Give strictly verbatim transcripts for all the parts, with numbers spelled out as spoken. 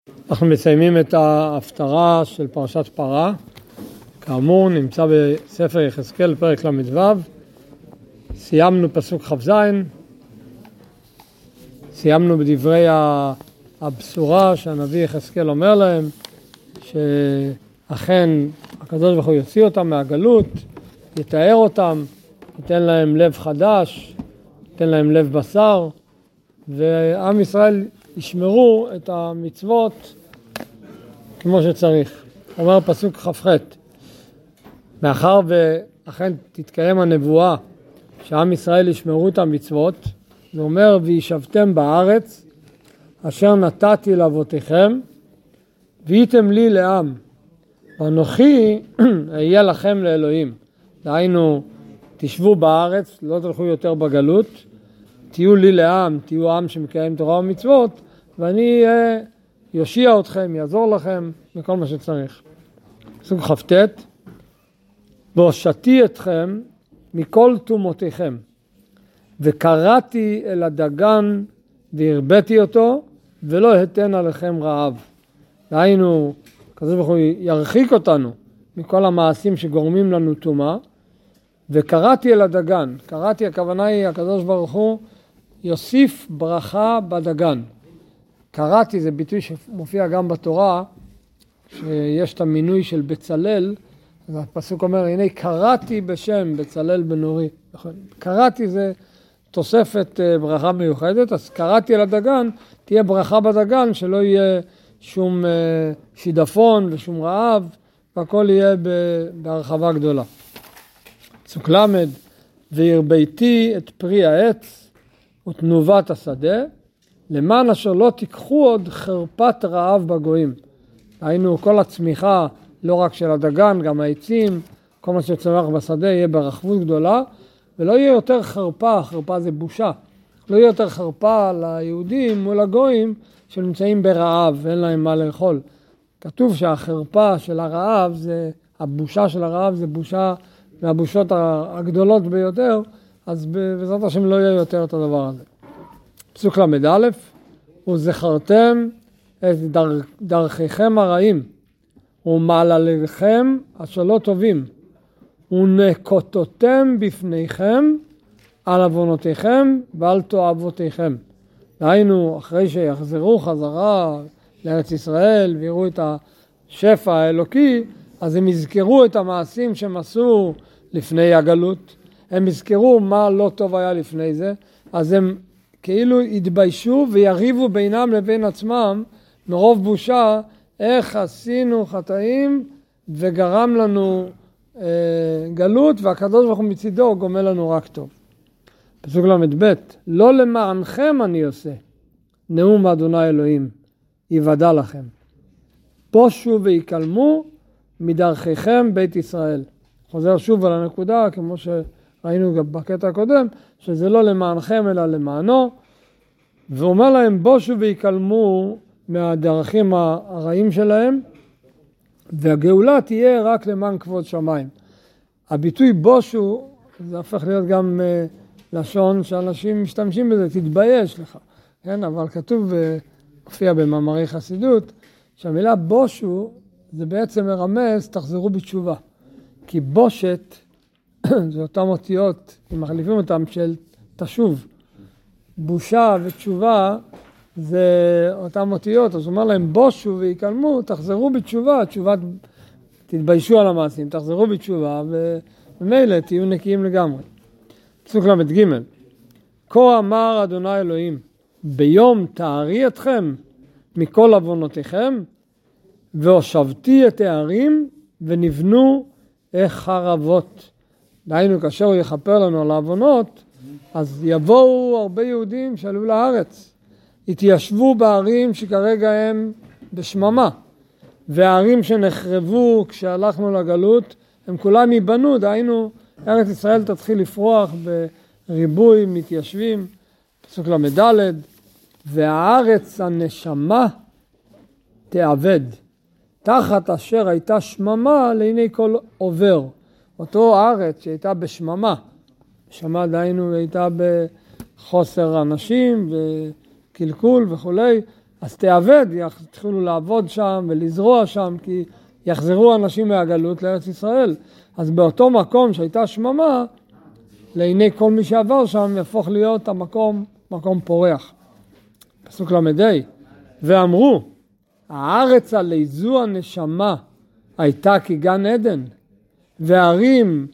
אנחנו מסיימים את ההפטרה של פרשת פרה. כאמור, נמצא בספר יחזקאל פרק למ"ו. סיימנו פסוק כ"ז. סיימנו בדברי הבשורה שהנביא יחזקאל אומר להם שאכן הקדוש ברוך הוא יוציא אותם מהגלות, יתאר אותם, ייתן להם לב חדש, ייתן להם לב בשר, ועם ישראל ישמרו את המצוות כמו שצריך. אומר פסוק כ"ח, מאחר ואכן תתקיים הנבואה שעם ישראל ישמרו את המצוות, זה אומר וישבתם בארץ אשר נתתי לאבותיכם והייתם לי לעם ואנוכי אהיה לכם לאלוהים. דהיינו, תשבו בארץ, לא תלכו יותר בגלות, תהיו לי לעם, תהיו עם שמקיים תורה ומצוות, ואני יושיע אתכם, יעזור לכם בכל מה שצריך. פסוק כ"ט, והושעתי אתכם מכל תומותיכם, וקראתי אל הדגן והרביתי אותו, ולא אתן עליכם רעב. דהיינו, כזה ברוך הוא ירחיק אותנו מכל המעשים שגורמים לנו טומאה, וקראתי אל הדגן. קראתי, הכוונה היא, הקדוש ברוך הוא יוסיף ברכה בדגן. קראתי, זה ביטוי שמופיע גם בתורה, שיש את המינוי של בצלאל, אז הפסוק אומר, הנה קראתי בשם בצלאל בן אורי. קראתי זה תוספת ברכה מיוחדת, אז קראתי אל הדגן, תהיה ברכה בדגן, שלא יהיה שום שידפון ושום רעב, והכל יהיה בהרחבה גדולה. פסוק למד, והרביתי את פרי העץ ותנובת השדה, למען אשר לא תיקחו עוד חרפת רעב בגויים. היינו כל הצמיחה, לא רק של הדגן, גם העצים, כל מה שצמח בשדה יהיה ברחבות גדולה, ולא יהיה יותר חרפה, חרפה זה בושה, לא יהיה יותר חרפה ליהודים מול הגויים שנמצאים ברעב ואין להם מה לאכול. כתוב שהחרפה של הרעב, זה, הבושה של הרעב זה בושה מהבושות הגדולות ביותר, אז בעזרת השם לא יהיה יותר את הדבר הזה. פסוק למ"א, וזכרתם את דר, דרכיכם הרעים, ומעלליכם אשר לא טובים, ונקוטותם בפניכם על עוונותיכם ועל תועבותיכם. דהיינו, אחרי שיחזרו חזרה לארץ ישראל ויראו את השפע האלוקי, אז הם יזכרו את המעשים שהם עשו לפני הגלות, הם יזכרו מה לא טוב היה לפני זה, אז הם כאילו יתביישו ויריבו בינם לבין עצמם מרוב בושה, איך עשינו חטאים וגרם לנו אה, גלות, והקדוש ברוך הוא מצידו גומל לנו רק טוב. פסוק למ"ב, לא למענכם אני עושה, נאום אדוני אלוהים, יוודע לכם. פושו ויקלמו מדרכיכם בית ישראל. חוזר שוב על הנקודה, כמו שראינו גם בקטע הקודם, שזה לא למענכם אלא למענו, ואומר להם בושו ויקלמו מהדרכים הרעים שלהם, והגאולה תהיה רק למען כבוד שמיים. הביטוי בושו, זה הפך להיות גם uh, לשון שאנשים משתמשים בזה, תתבייש לך. כן? אבל כתוב, הופיע במאמרי חסידות, שהמילה בושו זה בעצם מרמז, תחזרו בתשובה. כי בושת, זה אותם אותיות, אם מחליפים אותם, של תשוב. בושה ותשובה זה אותם אותיות, אז הוא אומר להם בושו ויקלמו, תחזרו בתשובה, תשובה, תתביישו על המעשים, תחזרו בתשובה, ומילא תהיו נקיים לגמרי. פסוק למ"ג, כה אמר אדוני אלוהים, ביום תארי אתכם מכל עוונותיכם, והושבתי את הערים ונבנו איך חרבות. דהיינו, כאשר הוא יכפר לנו על העוונות, אז יבואו הרבה יהודים שעלו לארץ, התיישבו בערים שכרגע הם בשממה, והערים שנחרבו כשהלכנו לגלות, הם כולם ייבנו, דהיינו, ארץ ישראל תתחיל לפרוח בריבוי מתיישבים. פסוק למ"ד, והארץ הנשמה תעבד, תחת אשר הייתה שממה לעיני כל עובר. אותו הארץ שהייתה בשממה, שממה דהיינו הייתה בחוסר אנשים וקלקול וכולי, אז תעבד, יתחילו לעבוד שם ולזרוע שם, כי יחזרו אנשים מהגלות לארץ ישראל. אז באותו מקום שהייתה שממה, לעיני כל מי שעבר שם יהפוך להיות המקום, מקום פורח. פסוק למדי, ואמרו, הארץ עלי זו הנשמה הייתה כגן עדן, והערים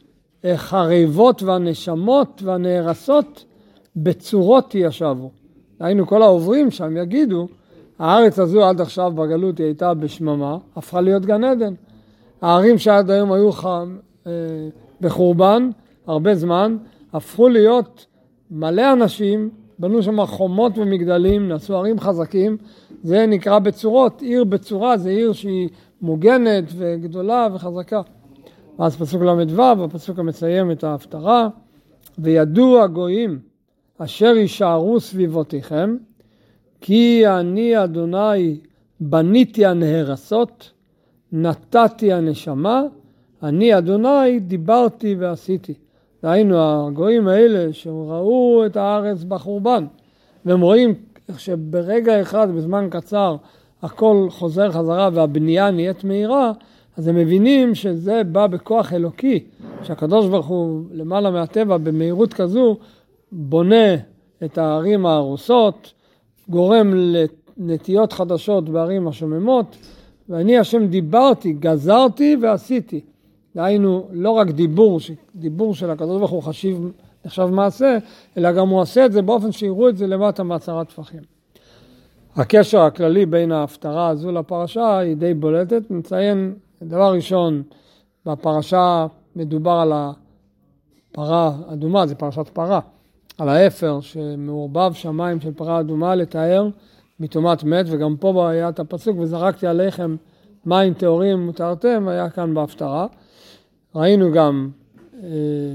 חריבות והנשמות והנהרסות בצורות ישבו. היינו כל העוברים שם יגידו, הארץ הזו עד עכשיו בגלות היא הייתה בשממה, הפכה להיות גן עדן. הערים שעד היום היו חם, אה, בחורבן, הרבה זמן, הפכו להיות מלא אנשים, בנו שם חומות ומגדלים, נעשו ערים חזקים, זה נקרא בצורות, עיר בצורה, זה עיר שהיא מוגנת וגדולה וחזקה. אז פסוק למדו, הפסוק המסיים את ההפטרה, וידעו הגויים אשר יישארו סביבותיכם, כי אני אדוני בניתי הנהרסות, נתתי הנשמה, אני אדוני דיברתי ועשיתי. דהיינו הגויים האלה שראו את הארץ בחורבן, והם רואים שברגע אחד, בזמן קצר, הכל חוזר חזרה והבנייה נהיית מהירה, אז הם מבינים שזה בא בכוח אלוקי, שהקדוש ברוך הוא למעלה מהטבע במהירות כזו, בונה את הערים ההרוסות, גורם לנטיות חדשות בערים השוממות, ואני השם דיברתי, גזרתי ועשיתי. דהיינו, לא רק דיבור, דיבור של הקדוש ברוך הוא חשיב, נחשב מעשה, אלא גם הוא עושה את זה באופן שיראו את זה למטה מעשרת טפחים. הקשר הכללי בין ההפטרה הזו לפרשה היא די בולטת. נציין, דבר ראשון, בפרשה מדובר על הפרה אדומה, זה פרשת פרה, על האפר שמעורבב שמיים של פרה אדומה לתאר מטומאת מת, וגם פה היה את הפסוק, וזרקתי עליכם מים טהורים מותרתם, היה כאן בהפטרה. ראינו גם, אה,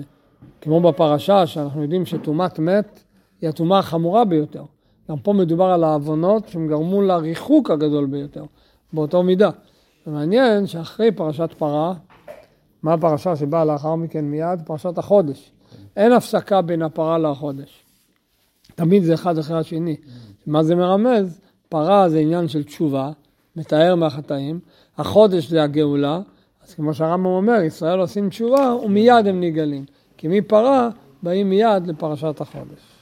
כמו בפרשה, שאנחנו יודעים שטומאת מת היא הטומאה החמורה ביותר. גם פה מדובר על העוונות שהם גרמו לריחוק הגדול ביותר, באותו מידה. ומעניין שאחרי פרשת פרה, מה הפרשה שבאה לאחר מכן מיד? פרשת החודש. אין הפסקה בין הפרה לחודש. תמיד זה אחד אחרי השני. מה זה מרמז? פרה זה עניין של תשובה, מתאר מהחטאים. החודש זה הגאולה. אז כמו שהרמב"ם אומר, ישראל עושים תשובה ומיד הם נגלים. כי מפרה באים מיד לפרשת החודש.